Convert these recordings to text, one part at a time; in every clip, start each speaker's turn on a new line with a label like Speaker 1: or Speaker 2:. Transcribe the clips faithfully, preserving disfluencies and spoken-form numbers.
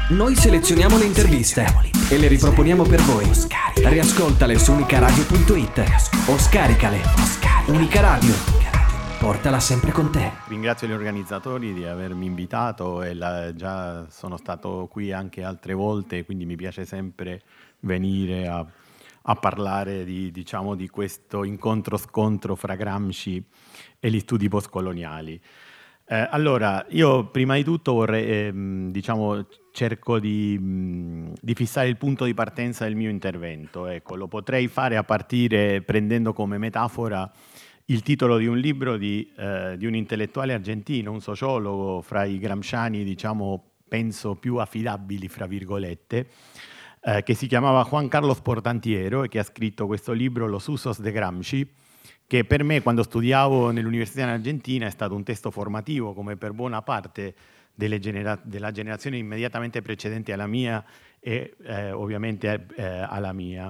Speaker 1: Noi selezioniamo le interviste e le riproponiamo per voi. Riascoltale su unicaradio punto it o scaricale. Unica Radio, portala sempre con te.
Speaker 2: Ringrazio gli organizzatori di avermi invitato e la, già sono stato qui anche altre volte, quindi mi piace sempre venire a, a parlare di, diciamo, di questo incontro-scontro fra Gramsci e gli studi postcoloniali. Eh, allora, io prima di tutto vorrei, ehm, diciamo, cerco di, mh, di fissare il punto di partenza del mio intervento. Ecco, lo potrei fare a partire prendendo come metafora il titolo di un libro di, eh, di un intellettuale argentino, un sociologo fra i gramsciani, diciamo, penso più affidabili, fra virgolette, eh, che si chiamava Juan Carlos Portantiero e che ha scritto questo libro, Los usos de Gramsci, che per me, quando studiavo nell'università in Argentina, è stato un testo formativo, come per buona parte delle genera- della generazione immediatamente precedente alla mia e eh, ovviamente eh, alla mia.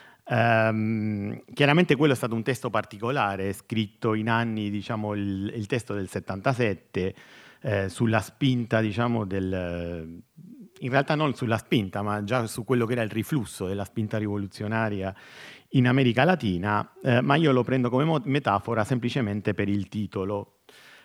Speaker 2: Um, chiaramente quello è stato un testo particolare, scritto in anni, diciamo, il, il testo del settantasette, eh, sulla spinta, diciamo, del... in realtà non sulla spinta, ma già su quello che era il riflusso della spinta rivoluzionaria in America Latina, eh, ma io lo prendo come mo- metafora semplicemente per il titolo.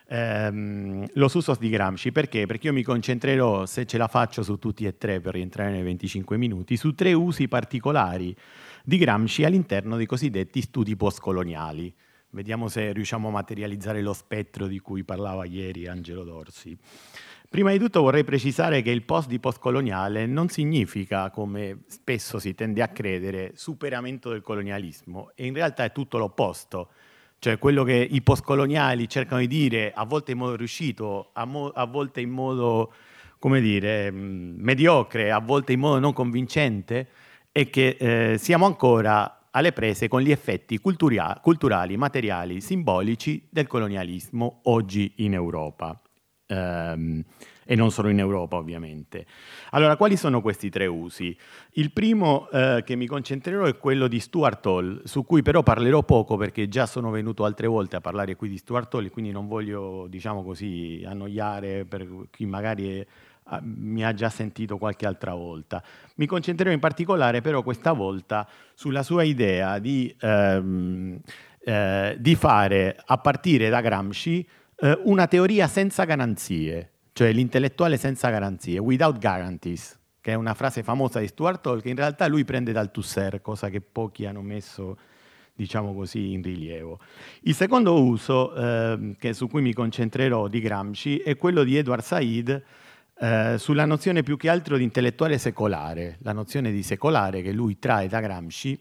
Speaker 2: Ehm, Los usos di Gramsci, perché? Perché io mi concentrerò, se ce la faccio, su tutti e tre per rientrare nei venticinque minuti, su tre usi particolari di Gramsci all'interno dei cosiddetti studi postcoloniali. Vediamo se riusciamo a materializzare lo spettro di cui parlava ieri Angelo Dorsi. Prima di tutto vorrei precisare che il post di postcoloniale non significa, come spesso si tende a credere, superamento del colonialismo, e in realtà è tutto l'opposto. Cioè quello che i postcoloniali cercano di dire, a volte in modo riuscito, a, mo- a volte in modo, come dire, mh, mediocre, a volte in modo non convincente, è che eh, siamo ancora alle prese con gli effetti culturia- culturali, materiali, simbolici del colonialismo oggi in Europa. Um, e non solo in Europa, ovviamente. Allora, quali sono questi tre usi? Il primo eh, che mi concentrerò è quello di Stuart Hall, su cui però parlerò poco perché già sono venuto altre volte a parlare qui di Stuart Hall, quindi non voglio, diciamo così, annoiare per chi magari è, mi ha già sentito qualche altra volta. Mi concentrerò in particolare però questa volta sulla sua idea di, ehm, eh, di fare, a partire da Gramsci, eh, una teoria senza garanzie, cioè l'intellettuale senza garanzie, without guarantees, che è una frase famosa di Stuart Hall che in realtà lui prende dal Tusser, cosa che pochi hanno messo, diciamo così, in rilievo. Il secondo uso, eh, che su cui mi concentrerò, di Gramsci, è quello di Edward Said, Eh, sulla nozione più che altro di intellettuale secolare, la nozione di secolare che lui trae da Gramsci.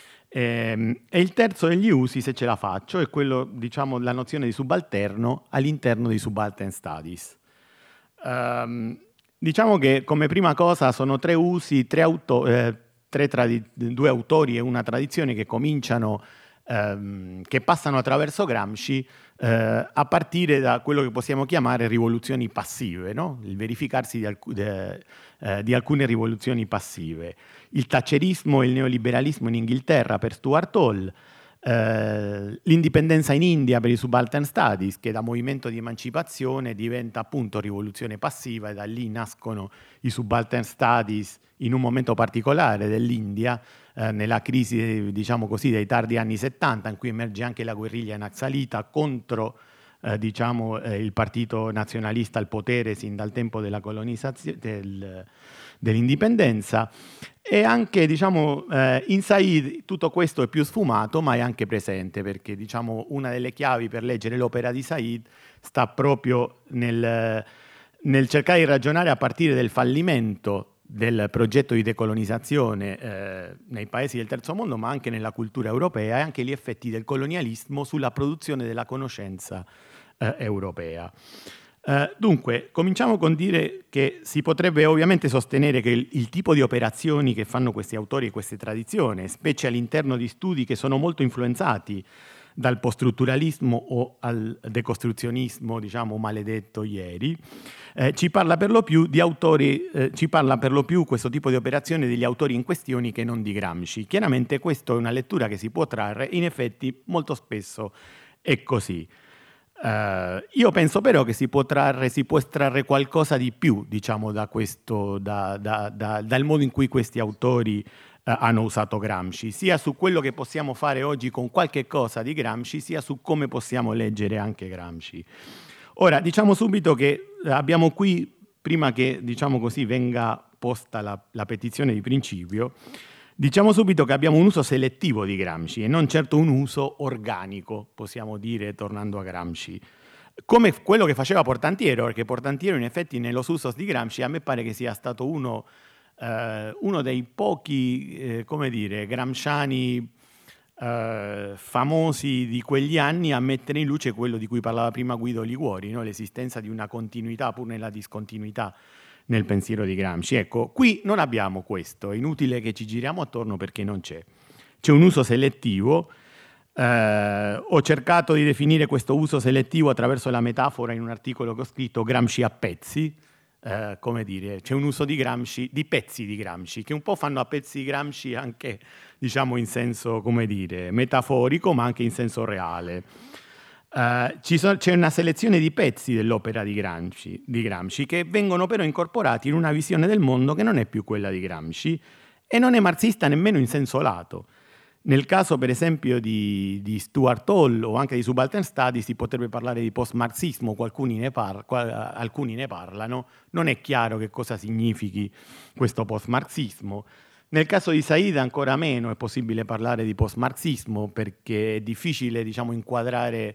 Speaker 2: Ehm, e il terzo degli usi, se ce la faccio, è quello, diciamo, la nozione di subalterno all'interno di Subaltern Studies. Um, diciamo che come prima cosa sono tre usi, tre auto, eh, tre tradi- due autori e una tradizione che cominciano, ehm, che passano attraverso Gramsci, Eh, a partire da quello che possiamo chiamare rivoluzioni passive, no? Il verificarsi di, alc- de, eh, di alcune rivoluzioni passive. Il thatcherismo e il neoliberalismo in Inghilterra per Stuart Hall, eh, l'indipendenza in India per i Subaltern Studies, che da movimento di emancipazione diventa appunto rivoluzione passiva, e da lì nascono i Subaltern Studies in un momento particolare dell'India, eh, nella crisi, diciamo così, dei tardi anni settanta, in cui emerge anche la guerriglia naxalita contro eh, diciamo, eh, il partito nazionalista al potere sin dal tempo della colonizzazione, del, dell'indipendenza. E anche, diciamo, eh, in Said tutto questo è più sfumato, ma è anche presente, perché, diciamo, una delle chiavi per leggere l'opera di Said sta proprio nel, nel cercare di ragionare a partire del fallimento del progetto di decolonizzazione eh, nei paesi del terzo mondo, ma anche nella cultura europea, e anche gli effetti del colonialismo sulla produzione della conoscenza eh, europea. Uh, dunque, cominciamo con dire che si potrebbe ovviamente sostenere che il, il tipo di operazioni che fanno questi autori e queste tradizioni, specie all'interno di studi che sono molto influenzati dal postrutturalismo o al decostruzionismo, diciamo, maledetto ieri, eh, ci parla per lo più di autori, eh, ci parla per lo più questo tipo di operazione degli autori in questioni che non di Gramsci. Chiaramente questa è una lettura che si può trarre, in effetti molto spesso è così. Uh, io penso però che si può trarre, si può estrarre qualcosa di più, diciamo, da questo, da, da, da, dal modo in cui questi autori uh, hanno usato Gramsci, sia su quello che possiamo fare oggi con qualche cosa di Gramsci, sia su come possiamo leggere anche Gramsci. Ora, diciamo subito che abbiamo qui, prima che, diciamo così, venga posta la, la petizione di principio, diciamo subito che abbiamo un uso selettivo di Gramsci e non certo un uso organico, possiamo dire, tornando a Gramsci. Come quello che faceva Portantiero, perché Portantiero in effetti nello usos di Gramsci a me pare che sia stato uno, eh, uno dei pochi, eh, come dire, gramsciani eh, famosi di quegli anni a mettere in luce quello di cui parlava prima Guido Liguori, no? L'esistenza di una continuità pur nella discontinuità nel pensiero di Gramsci. Ecco, qui non abbiamo questo, è inutile che ci giriamo attorno perché non c'è. C'è un uso selettivo, eh, ho cercato di definire questo uso selettivo attraverso la metafora in un articolo che ho scritto Gramsci a pezzi, eh, come dire, c'è un uso di Gramsci, di pezzi di Gramsci, che un po' fanno a pezzi di Gramsci anche, diciamo, in senso, come dire, metaforico, ma anche in senso reale. Uh, ci so, c'è una selezione di pezzi dell'opera di Gramsci, di Gramsci che vengono però incorporati in una visione del mondo che non è più quella di Gramsci e non è marxista nemmeno in senso lato. Nel caso per esempio di, di Stuart Hall o anche di Subaltern Studies si potrebbe parlare di post-marxismo, qualcuno ne par- qual- alcuni ne parlano, non è chiaro che cosa significhi questo post-marxismo. Nel caso di Said ancora meno è possibile parlare di post-marxismo perché è difficile, diciamo, inquadrare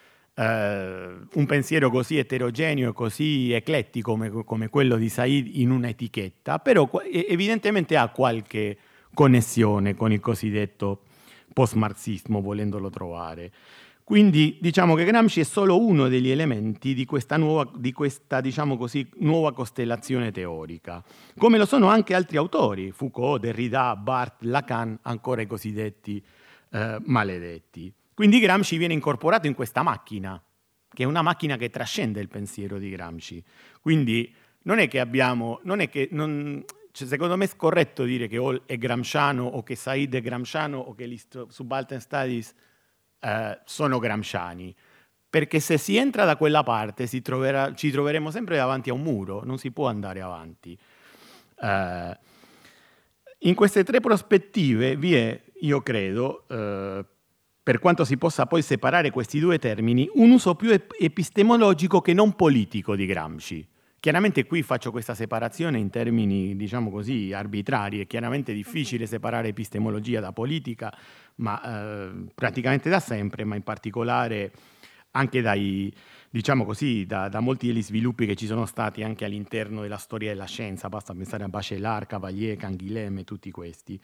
Speaker 2: Uh, un pensiero così eterogeneo e così eclettico come, come quello di Said in un'etichetta, però evidentemente ha qualche connessione con il cosiddetto post-marxismo, volendolo trovare. Quindi diciamo che Gramsci è solo uno degli elementi di questa nuova, di questa, diciamo così, nuova costellazione teorica, come lo sono anche altri autori, Foucault, Derrida, Barthes, Lacan, ancora i cosiddetti uh, maledetti. Quindi Gramsci viene incorporato in questa macchina, che è una macchina che trascende il pensiero di Gramsci. Quindi non è che abbiamo, non è che, non, cioè secondo me è corretto dire che Hall è gramsciano o che Said è gramsciano o che gli Subaltern Studies eh, sono gramsciani, perché se si entra da quella parte si troverà, ci troveremo sempre davanti a un muro, non si può andare avanti. Eh, in queste tre prospettive vi è, io credo, eh, per quanto si possa poi separare questi due termini, un uso più epistemologico che non politico di Gramsci. Chiaramente qui faccio questa separazione in termini, diciamo così, arbitrari. È chiaramente difficile separare epistemologia da politica, ma eh, praticamente da sempre, ma in particolare anche dai, diciamo così, da, da molti degli sviluppi che ci sono stati anche all'interno della storia della scienza. Basta pensare a Bachelard, Cavalier, Canguilhem e tutti questi.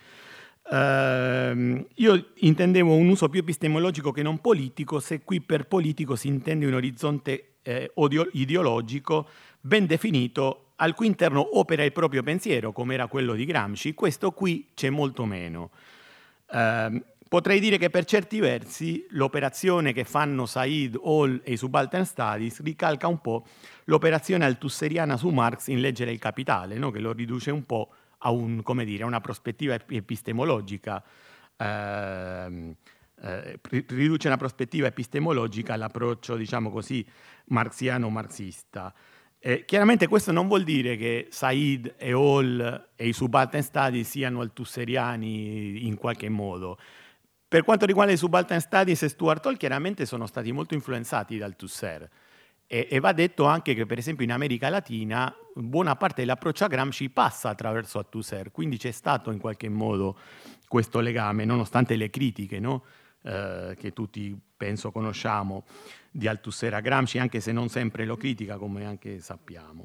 Speaker 2: Uh, io intendevo un uso più epistemologico che non politico, se qui per politico si intende un orizzonte eh, odio- ideologico ben definito al cui interno opera il proprio pensiero, come era quello di Gramsci. Questo qui c'è molto meno. Uh, potrei dire che per certi versi l'operazione che fanno Said, Hall e i Subaltern Studies ricalca un po' l'operazione altusseriana su Marx in Leggere il Capitale, no? Che lo riduce un po' a un, come dire, a una prospettiva epistemologica, eh, eh, riduce una prospettiva epistemologica all'approccio, diciamo così, marxiano-marxista. Eh, chiaramente questo non vuol dire che Said e Hall e i Subaltern Studies siano altusseriani in qualche modo. Per quanto riguarda i Subaltern Studies e Stuart Hall, chiaramente sono stati molto influenzati da Althusser. E, e va detto anche che per esempio in America Latina buona parte dell'approccio a Gramsci passa attraverso Althusser, quindi c'è stato in qualche modo questo legame, nonostante le critiche, no? eh, che tutti penso conosciamo di Althusser a Gramsci, anche se non sempre lo critica, come anche sappiamo.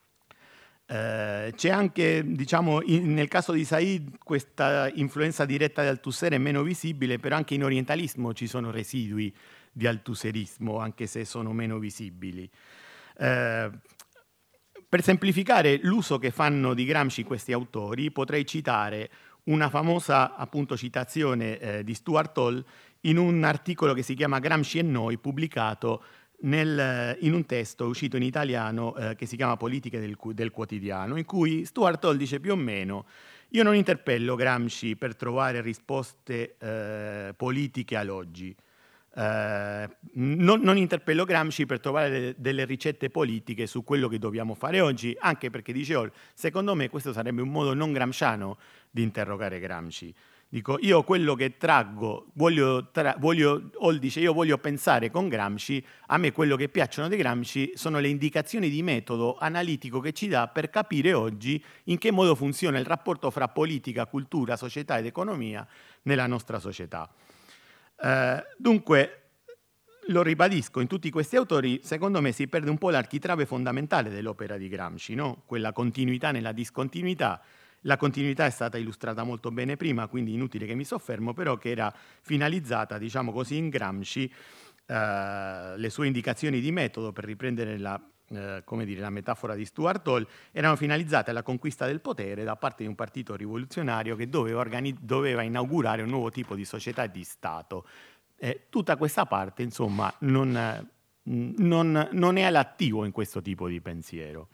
Speaker 2: Eh, c'è anche, diciamo, in, nel caso di Said questa influenza diretta di Althusser è meno visibile, però anche in orientalismo ci sono residui di althusserismo, anche se sono meno visibili. Eh, per semplificare l'uso che fanno di Gramsci questi autori, potrei citare una famosa appunto citazione eh, di Stuart Hall in un articolo che si chiama Gramsci e noi, pubblicato nel, in un testo uscito in italiano eh, che si chiama Politiche del, del quotidiano, in cui Stuart Hall dice più o meno: io non interpello Gramsci per trovare risposte eh, politiche all'oggi. eh, non, non interpello Gramsci per trovare delle, delle ricette politiche su quello che dobbiamo fare oggi, anche perché, dicevo, secondo me questo sarebbe un modo non gramsciano di interrogare Gramsci. Dico, io quello che traggo, voglio, tra, voglio, Hall dice, io voglio pensare con Gramsci, a me quello che piacciono di Gramsci sono le indicazioni di metodo analitico che ci dà per capire oggi in che modo funziona il rapporto fra politica, cultura, società ed economia nella nostra società. Eh, dunque, lo ribadisco, in tutti questi autori, secondo me si perde un po' l'architrave fondamentale dell'opera di Gramsci, no? Quella continuità nella discontinuità. La continuità è stata illustrata molto bene prima, quindi inutile che mi soffermo, però che era finalizzata, diciamo così, in Gramsci, eh, le sue indicazioni di metodo, per riprendere la, eh, come dire, la metafora di Stuart Hall, erano finalizzate alla conquista del potere da parte di un partito rivoluzionario che doveva, organi- doveva inaugurare un nuovo tipo di società e di Stato. Eh, tutta questa parte, insomma, non, non, non è all'attivo in questo tipo di pensiero.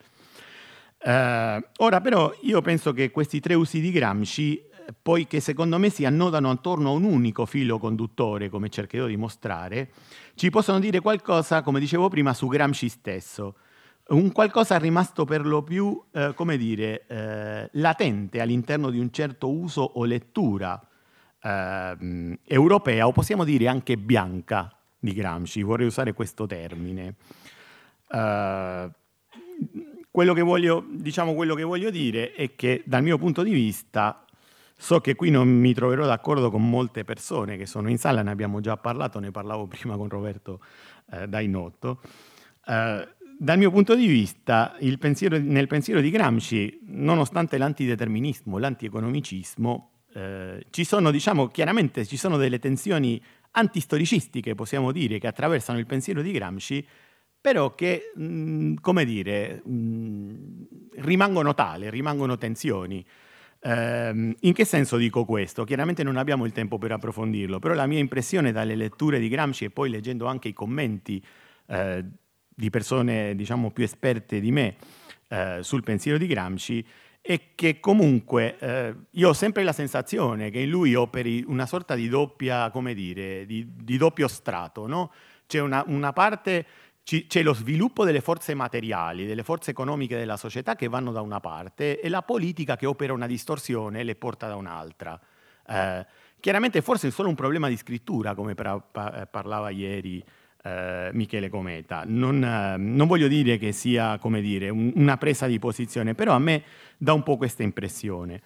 Speaker 2: Uh, ora però io penso che questi tre usi di Gramsci, eh, poi che secondo me si annodano attorno a un unico filo conduttore, come cercherò di mostrare, ci possono dire qualcosa, come dicevo prima, su Gramsci stesso, un qualcosa rimasto per lo più, eh, come dire, eh, latente all'interno di un certo uso o lettura eh, europea, o possiamo dire anche bianca di Gramsci, vorrei usare questo termine. Uh, Quello che voglio, diciamo, quello che voglio dire è che dal mio punto di vista, so che qui non mi troverò d'accordo con molte persone che sono in sala, ne abbiamo già parlato, ne parlavo prima con Roberto eh, Dainotto. Eh, dal mio punto di vista, il pensiero, nel pensiero di Gramsci, nonostante l'antideterminismo, l'antieconomicismo, eh, ci sono, diciamo, chiaramente ci sono delle tensioni antistoricistiche, possiamo dire, che attraversano il pensiero di Gramsci, però che, mh, come dire, mh, rimangono tali, rimangono tensioni. Eh, in che senso dico questo? Chiaramente non abbiamo il tempo per approfondirlo, però la mia impressione dalle letture di Gramsci e poi leggendo anche i commenti eh, di persone, diciamo, più esperte di me eh, sul pensiero di Gramsci è che comunque eh, io ho sempre la sensazione che in lui operi una sorta di doppia, come dire, di, di doppio strato, no? C'è una, una parte... C'è lo sviluppo delle forze materiali, delle forze economiche della società che vanno da una parte e la politica che opera una distorsione e le porta da un'altra. Eh, chiaramente forse è solo un problema di scrittura, come pra- pa- parlava ieri eh, Michele Cometa. Non, eh, non voglio dire che sia, come dire, un, una presa di posizione, però a me dà un po' questa impressione.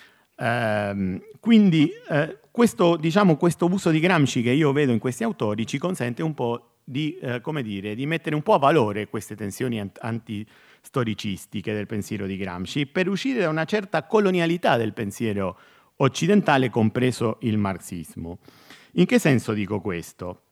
Speaker 2: Eh, quindi eh, questo, diciamo, questo uso di Gramsci che io vedo in questi autori ci consente un po' Di, eh, come dire, di mettere un po' a valore queste tensioni ant- antistoricistiche del pensiero di Gramsci per uscire da una certa colonialità del pensiero occidentale, compreso il marxismo. In che senso dico questo?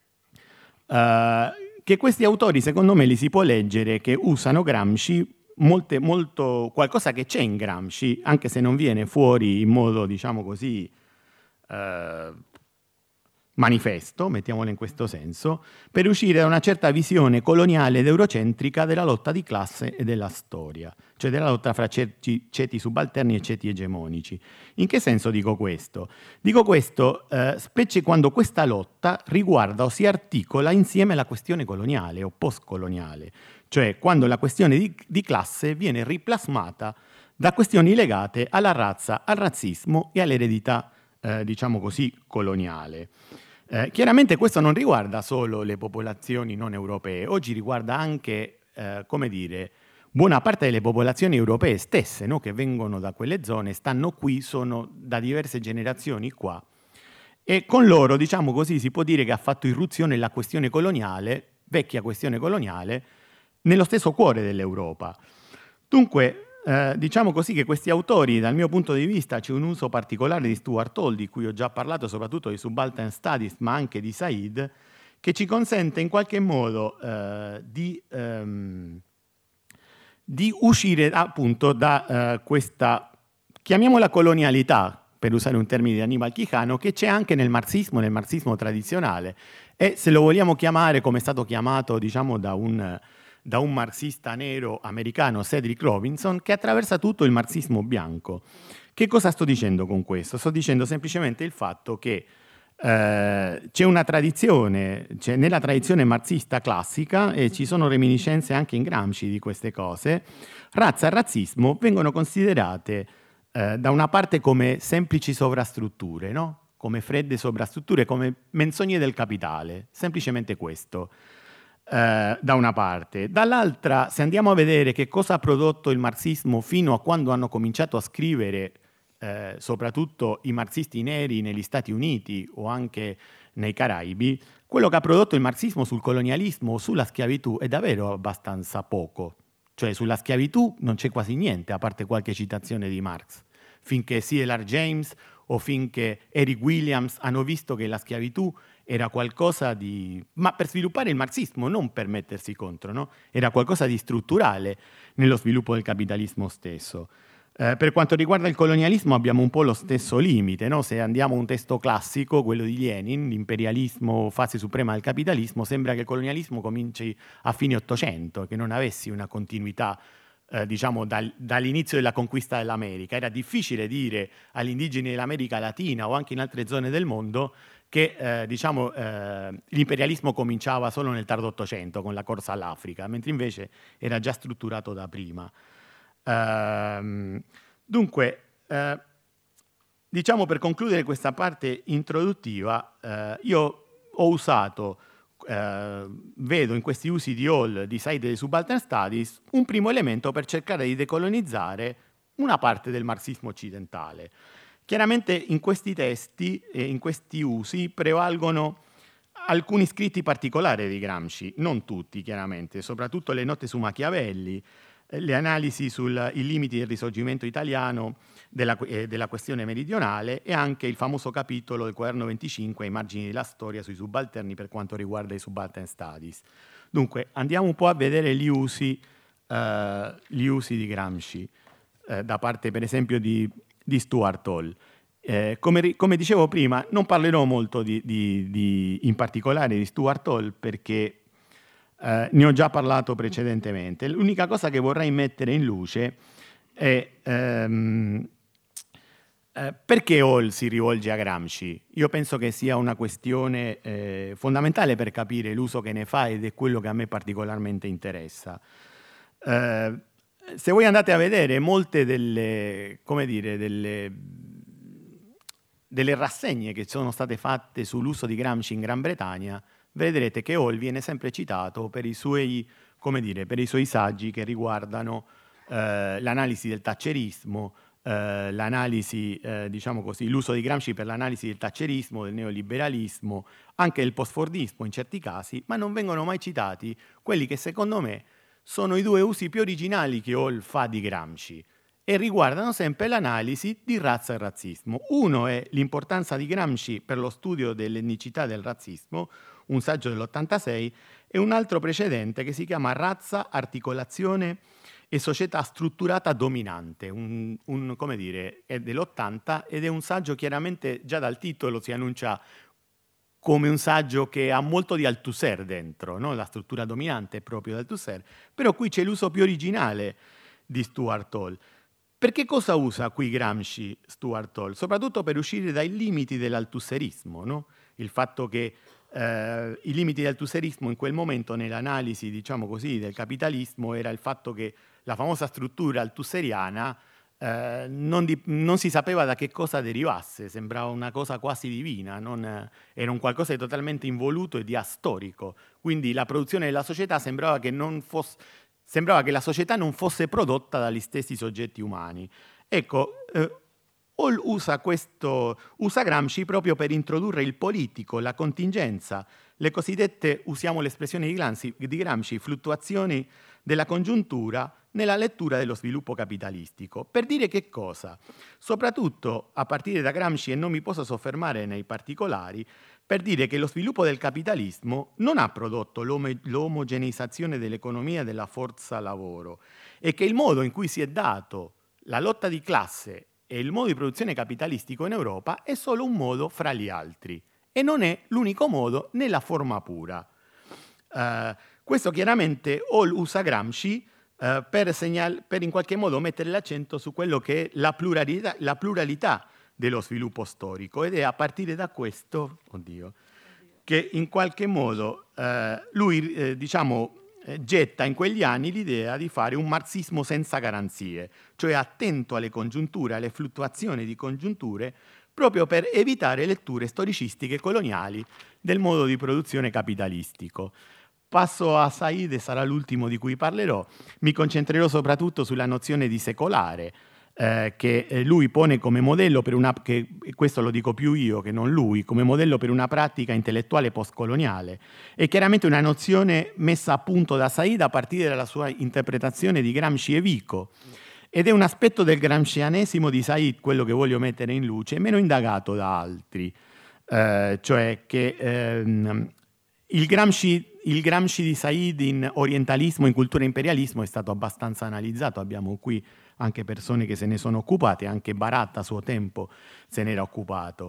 Speaker 2: Uh, che questi autori, secondo me, li si può leggere che usano Gramsci, molte, molto, qualcosa che c'è in Gramsci, anche se non viene fuori in modo, diciamo così, uh, manifesto, mettiamolo in questo senso, per uscire da una certa visione coloniale ed eurocentrica della lotta di classe e della storia, cioè della lotta fra ceti, ceti subalterni e ceti egemonici. In che senso dico questo? Dico questo eh, specie quando questa lotta riguarda o si articola insieme alla questione coloniale o postcoloniale, cioè quando la questione di, di classe viene riplasmata da questioni legate alla razza, al razzismo e all'eredità, eh, diciamo così, coloniale. Eh, chiaramente questo non riguarda solo le popolazioni non europee, oggi riguarda anche, eh, come dire, buona parte delle popolazioni europee stesse, no? Che vengono da quelle zone, stanno qui, sono da diverse generazioni qua e con loro, diciamo così, si può dire che ha fatto irruzione la questione coloniale, vecchia questione coloniale, nello stesso cuore dell'Europa. Dunque, Eh, diciamo così che questi autori, dal mio punto di vista, c'è un uso particolare di Stuart Hall, di cui ho già parlato, soprattutto di Subaltern Studies, ma anche di Said, che ci consente in qualche modo eh, di, ehm, di uscire appunto da eh, questa, chiamiamola colonialità, per usare un termine di Aníbal Quijano, che c'è anche nel marxismo, nel marxismo tradizionale, e se lo vogliamo chiamare come è stato chiamato, diciamo, da un... da un marxista nero americano, Cedric Robinson, che attraversa tutto il marxismo bianco. Che cosa sto dicendo con questo? Sto dicendo semplicemente il fatto che Eh, c'è una tradizione, c'è nella tradizione marxista classica, e ci sono reminiscenze anche in Gramsci di queste cose, razza e razzismo vengono considerate eh, da una parte come semplici sovrastrutture, no? Come fredde sovrastrutture, come menzogne del capitale, semplicemente questo, eh, da una parte. Dall'altra, se andiamo a vedere che cosa ha prodotto il marxismo fino a quando hanno cominciato a scrivere Eh, soprattutto i marxisti neri negli Stati Uniti o anche nei Caraibi, quello che ha prodotto il marxismo sul colonialismo o sulla schiavitù è davvero abbastanza poco. Cioè sulla schiavitù non c'è quasi niente, a parte qualche citazione di Marx. Finché C L R James o finché Eric Williams hanno visto che la schiavitù era qualcosa di... ma per sviluppare il marxismo, non per mettersi contro, no? Era qualcosa di strutturale nello sviluppo del capitalismo stesso. Eh, per quanto riguarda il colonialismo abbiamo un po' lo stesso limite, no? Se andiamo a un testo classico, quello di Lenin, l'imperialismo, fase suprema del capitalismo, sembra che il colonialismo cominci a fine Ottocento, che non avessi una continuità eh, diciamo dal, dall'inizio della conquista dell'America. Era difficile dire agli indigeni dell'America Latina o anche in altre zone del mondo che eh, diciamo, eh, l'imperialismo cominciava solo nel tardo Ottocento con la corsa all'Africa, mentre invece era già strutturato da prima. Uh, dunque, uh, diciamo per concludere questa parte introduttiva, uh, io ho usato, uh, vedo in questi usi di Hall di Said e dei Subaltern Studies, un primo elemento per cercare di decolonizzare una parte del marxismo occidentale. Chiaramente in questi testi e in questi usi prevalgono alcuni scritti particolari di Gramsci, non tutti chiaramente, soprattutto le note su Machiavelli, le analisi sui limiti del risorgimento italiano della, eh, della questione meridionale e anche il famoso capitolo del quaderno venticinque ai margini della storia sui subalterni per quanto riguarda i Subaltern Studies. Dunque andiamo un po' a vedere gli usi, eh, gli usi di Gramsci eh, da parte per esempio di, di Stuart Hall. Eh, come, come dicevo prima, non parlerò molto di, di, di, in particolare di Stuart Hall perché Uh, ne ho già parlato precedentemente. L'unica cosa che vorrei mettere in luce è um, uh, perché Hall si rivolge a Gramsci. Io penso che sia una questione eh, fondamentale per capire l'uso che ne fa ed è quello che a me particolarmente interessa. Uh, se voi andate a vedere molte delle, come dire, delle, delle rassegne che sono state fatte sull'uso di Gramsci in Gran Bretagna, vedrete che Hall viene sempre citato per i suoi, come dire, per i suoi saggi che riguardano eh, l'analisi del thatcherismo, eh, l'analisi, eh, diciamo così, l'uso di Gramsci per l'analisi del thatcherismo, del neoliberalismo, anche del postfordismo in certi casi, ma non vengono mai citati quelli che secondo me sono i due usi più originali che Hall fa di Gramsci e riguardano sempre l'analisi di razza e razzismo. Uno è l'importanza di Gramsci per lo studio dell'etnicità del razzismo, un saggio dell'ottantasei, e un altro precedente che si chiama Razza, articolazione e società strutturata dominante, un, un, come dire, è dell'ottanta ed è un saggio chiaramente, già dal titolo si annuncia come un saggio che ha molto di Althusser dentro, no? La struttura dominante è proprio di Althusser, però qui c'è l'uso più originale di Stuart Hall. Perché cosa usa qui Gramsci Stuart Hall? Soprattutto per uscire dai limiti dell'althusserismo, no? Il fatto che eh, i limiti dell'althusserismo in quel momento nell'analisi, diciamo così, del capitalismo era il fatto che la famosa struttura althusseriana eh, non, di, non si sapeva da che cosa derivasse, sembrava una cosa quasi divina, non, eh, era un qualcosa di totalmente involuto e di astorico. Quindi la produzione della società sembrava che non fosse... Sembrava che la società non fosse prodotta dagli stessi soggetti umani. Ecco, eh, Hall usa, questo, usa Gramsci proprio per introdurre il politico, la contingenza, le cosiddette, usiamo l'espressione di Gramsci, di Gramsci, fluttuazioni della congiuntura nella lettura dello sviluppo capitalistico. Per dire che cosa? Soprattutto a partire da Gramsci, e non mi posso soffermare nei particolari, per dire che lo sviluppo del capitalismo non ha prodotto l'om- l'omogeneizzazione dell'economia e della forza lavoro e che il modo in cui si è dato la lotta di classe e il modo di produzione capitalistico in Europa è solo un modo fra gli altri e non è l'unico modo nella forma pura. Uh, questo chiaramente Hall usa Gramsci uh, per, segnal- per in qualche modo mettere l'accento su quello che è la pluralità, la pluralità dello sviluppo storico, ed è a partire da questo, oddio, che in qualche modo eh, lui eh, diciamo eh, getta in quegli anni l'idea di fare un marxismo senza garanzie, cioè attento alle congiunture, alle fluttuazioni di congiunture, proprio per evitare letture storicistiche coloniali del modo di produzione capitalistico. Passo a Said, e sarà l'ultimo di cui parlerò. Mi concentrerò soprattutto sulla nozione di secolare, eh, che lui pone come modello per una, che questo lo dico più io che non lui, come modello per una pratica intellettuale postcoloniale. È chiaramente una nozione messa a punto da Said a partire dalla sua interpretazione di Gramsci e Vico, ed è un aspetto del gramscianesimo di Said, quello che voglio mettere in luce, meno indagato da altri, eh, cioè che ehm, il Gramsci Il Gramsci di Said in orientalismo, in cultura e imperialismo è stato abbastanza analizzato, abbiamo qui anche persone che se ne sono occupate, anche Baratta a suo tempo se n'era occupato.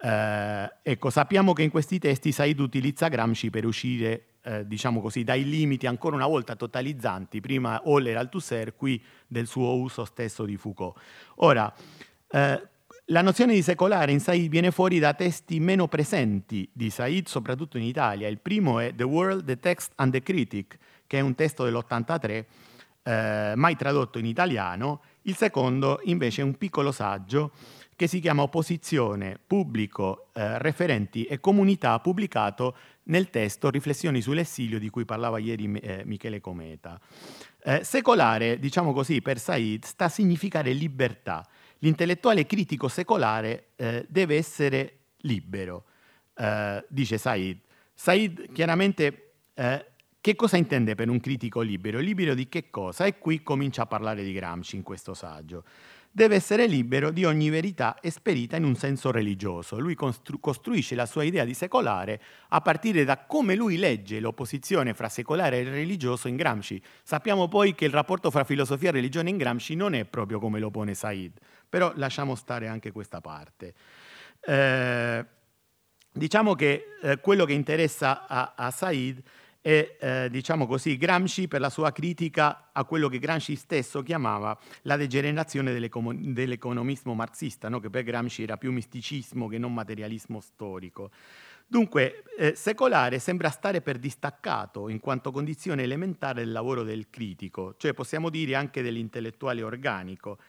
Speaker 2: Eh, ecco, sappiamo che in questi testi Said utilizza Gramsci per uscire, eh, diciamo così, dai limiti ancora una volta totalizzanti, prima Oller Althusser, qui del suo uso stesso di Foucault. Ora, eh, la nozione di secolare in Said viene fuori da testi meno presenti di Said, soprattutto in Italia. Il primo è The World, the Text and the Critic, che è un testo dell'ottantatré, eh, mai tradotto in italiano. Il secondo invece è un piccolo saggio che si chiama Opposizione, Pubblico, eh, Referenti e Comunità, pubblicato nel testo Riflessioni sull'esilio di cui parlava ieri eh, Michele Cometa. Eh, secolare, diciamo così, per Said sta a significare libertà. L'intellettuale critico secolare eh, deve essere libero, eh, dice Said. Said chiaramente eh, che cosa intende per un critico libero? Libero di che cosa? E qui comincia a parlare di Gramsci in questo saggio. Deve essere libero di ogni verità esperita in un senso religioso. Lui costru- costruisce la sua idea di secolare a partire da come lui legge l'opposizione fra secolare e religioso in Gramsci. Sappiamo poi che il rapporto fra filosofia e religione in Gramsci non è proprio come lo pone Said, però lasciamo stare anche questa parte. Eh, diciamo che eh, quello che interessa a, a Said è, eh, diciamo così, Gramsci per la sua critica a quello che Gramsci stesso chiamava la degenerazione dell'econo- dell'economismo marxista, no? Che per Gramsci era più misticismo che non materialismo storico. Dunque, eh, secolare sembra stare per distaccato in quanto condizione elementare del lavoro del critico, cioè possiamo dire anche dell'intellettuale organico.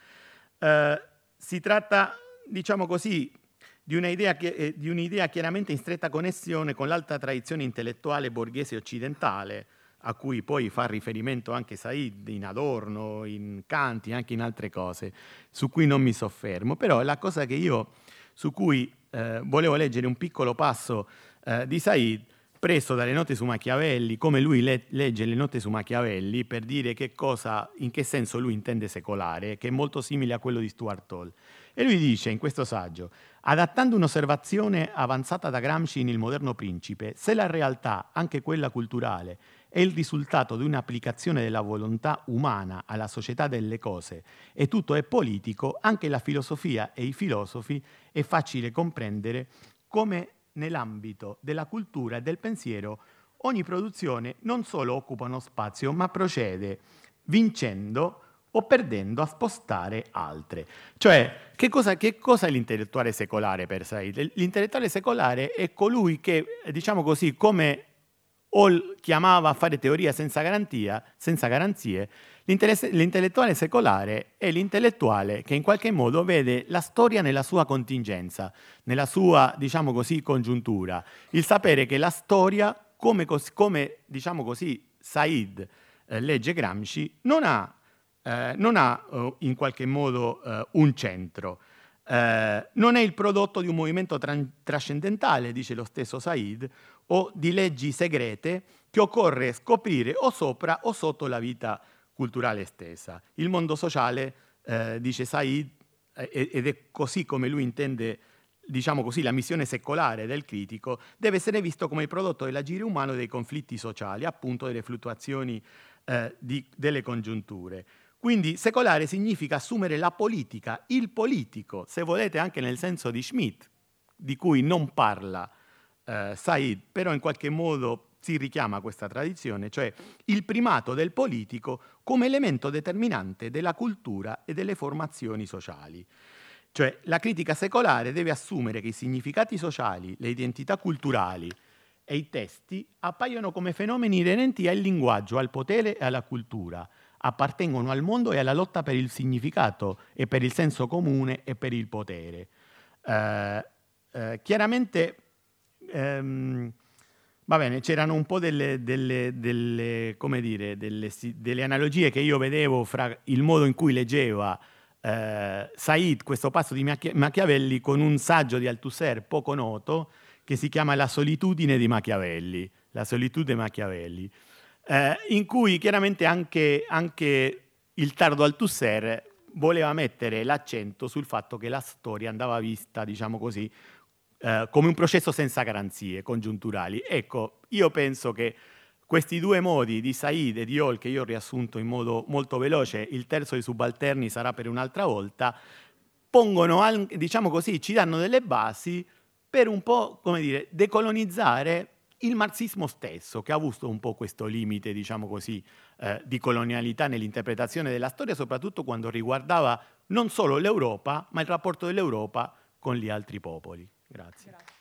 Speaker 2: Eh, si tratta, diciamo così, di un'idea, che, eh, di un'idea chiaramente in stretta connessione con l'alta tradizione intellettuale borghese occidentale, a cui poi fa riferimento anche Said in Adorno, in Kant, anche in altre cose, su cui non mi soffermo. Però la cosa che io, su cui eh, volevo leggere un piccolo passo eh, di Said, preso dalle note su Machiavelli, come lui le- legge le note su Machiavelli, per dire che cosa, in che senso lui intende secolare, che è molto simile a quello di Stuart Hall. E lui dice in questo saggio: adattando un'osservazione avanzata da Gramsci in Il moderno principe, se la realtà, anche quella culturale, è il risultato di un'applicazione della volontà umana alla società delle cose e tutto è politico, anche la filosofia e i filosofi è facile comprendere come nell'ambito della cultura e del pensiero ogni produzione non solo occupa uno spazio, ma procede vincendo o perdendo a spostare altre. Cioè, che cosa, che cosa è l'intellettuale secolare per Said? L'intellettuale secolare è colui che, diciamo così, come Hall chiamava a fare teoria senza garantia, senza garanzie, l'intellettuale secolare è l'intellettuale che in qualche modo vede la storia nella sua contingenza, nella sua, diciamo così, congiuntura. Il sapere che la storia, come, come diciamo così, Said eh, legge Gramsci, non ha Eh, non ha uh, in qualche modo uh, un centro, eh, non è il prodotto di un movimento tra- trascendentale, dice lo stesso Said, o di leggi segrete che occorre scoprire o sopra o sotto la vita culturale stessa. Il mondo sociale, eh, dice Said, eh, ed è così come lui intende, diciamo così, la missione secolare del critico, deve essere visto come il prodotto dell'agire umano e dei conflitti sociali, appunto delle fluttuazioni eh, di, delle congiunture. Quindi secolare significa assumere la politica, il politico, se volete anche nel senso di Schmitt, di cui non parla eh, Said, però in qualche modo si richiama a questa tradizione, cioè il primato del politico come elemento determinante della cultura e delle formazioni sociali. Cioè, la critica secolare deve assumere che i significati sociali, le identità culturali e i testi appaiono come fenomeni inerenti al linguaggio, al potere e alla cultura, appartengono al mondo e alla lotta per il significato e per il senso comune e per il potere. Eh, eh, chiaramente, ehm, va bene, c'erano un po' delle, delle, delle, come dire, delle, delle analogie che io vedevo fra il modo in cui leggeva eh, Said questo passo di Macchia- Machiavelli con un saggio di Althusser poco noto che si chiama La solitudine di Machiavelli, La solitudine di Machiavelli, eh, in cui chiaramente anche, anche il tardo Althusser voleva mettere l'accento sul fatto che la storia andava vista, diciamo così, eh, come un processo senza garanzie congiunturali. Ecco, io penso che questi due modi di Said e di Hall, che io ho riassunto in modo molto veloce, il terzo dei subalterni sarà per un'altra volta, pongono, diciamo così, ci danno delle basi per un po', come dire, decolonizzare il marxismo stesso, che ha avuto un po' questo limite, diciamo così, eh, di colonialità nell'interpretazione della storia, soprattutto quando riguardava non solo l'Europa, ma il rapporto dell'Europa con gli altri popoli. Grazie. Grazie.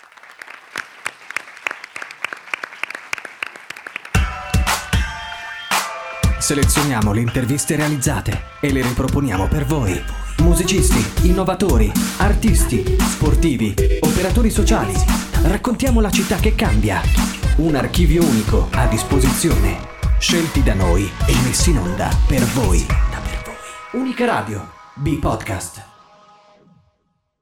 Speaker 1: Selezioniamo le interviste realizzate e le riproponiamo per voi. Musicisti, innovatori, artisti, sportivi, operatori sociali. Raccontiamo la città che cambia. Un archivio unico a disposizione. Scelti da noi e messi in onda per voi. Unica Radio, B-Podcast.